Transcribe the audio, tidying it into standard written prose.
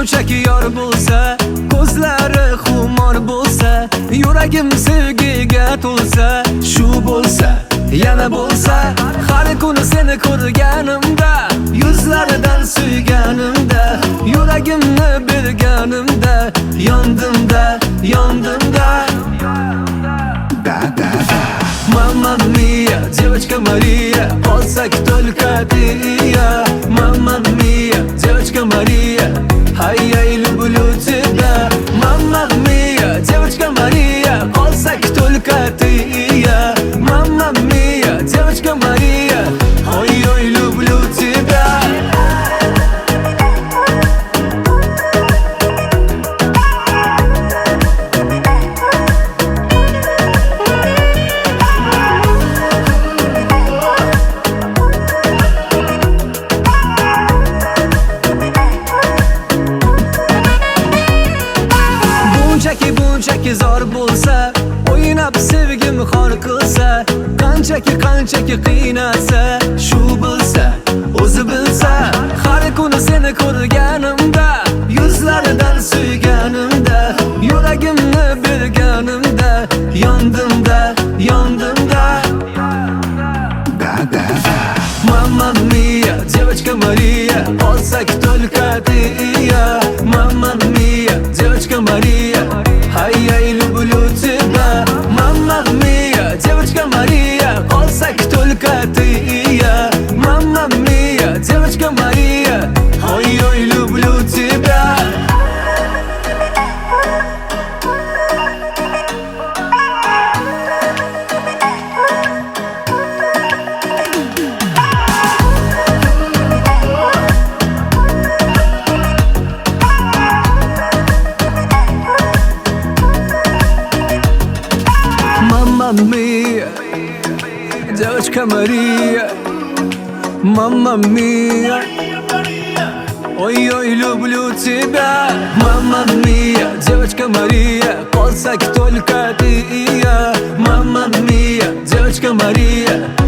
Bunchaki yor bo'lsa, ko'zlari xumor bo'lsa, yuragim sevgiga to'lsa, shu bo'lsa, yana bo'lsa, har kuni seni ko'rganimda, yuzlaridan suyganimda, yuragimni berganimda, yondimda, yondimda. Mamma mia, девочка Мария, qolsak только ты и я. Mamma mia, девочка Мария, ай-яй, люблю тебя. Mamma mia, девочка Мария, qolsak только ты и я. Mamma mia, девочка Мария, ой-ой, люблю тебя. Bunchaki zor bo'lsa, o'ynab sevgim xor qilsa, qanchaki qiynasa, shu bilsa, o'zi bilsa, har kuni seni ko'rganimda, yuzlaridan suyganimda, yuragimni berganimda, yondimda, yondimda. Mamma mia, девочка Мария, qolsak только ты и я. Mamma mia, девочка Мария, ай-яй, люблю тебя. Mamma mia, девочка Мария, qolsak только ты и я. Mamma mia, девочка Мария, ой-ой, люблю тебя. Mamma mia, девочка Мария, mamma mia, ой-ой, люблю тебя. Mamma mia, девочка Мария, qolsak только ты и я. Mamma mia, девочка Мария,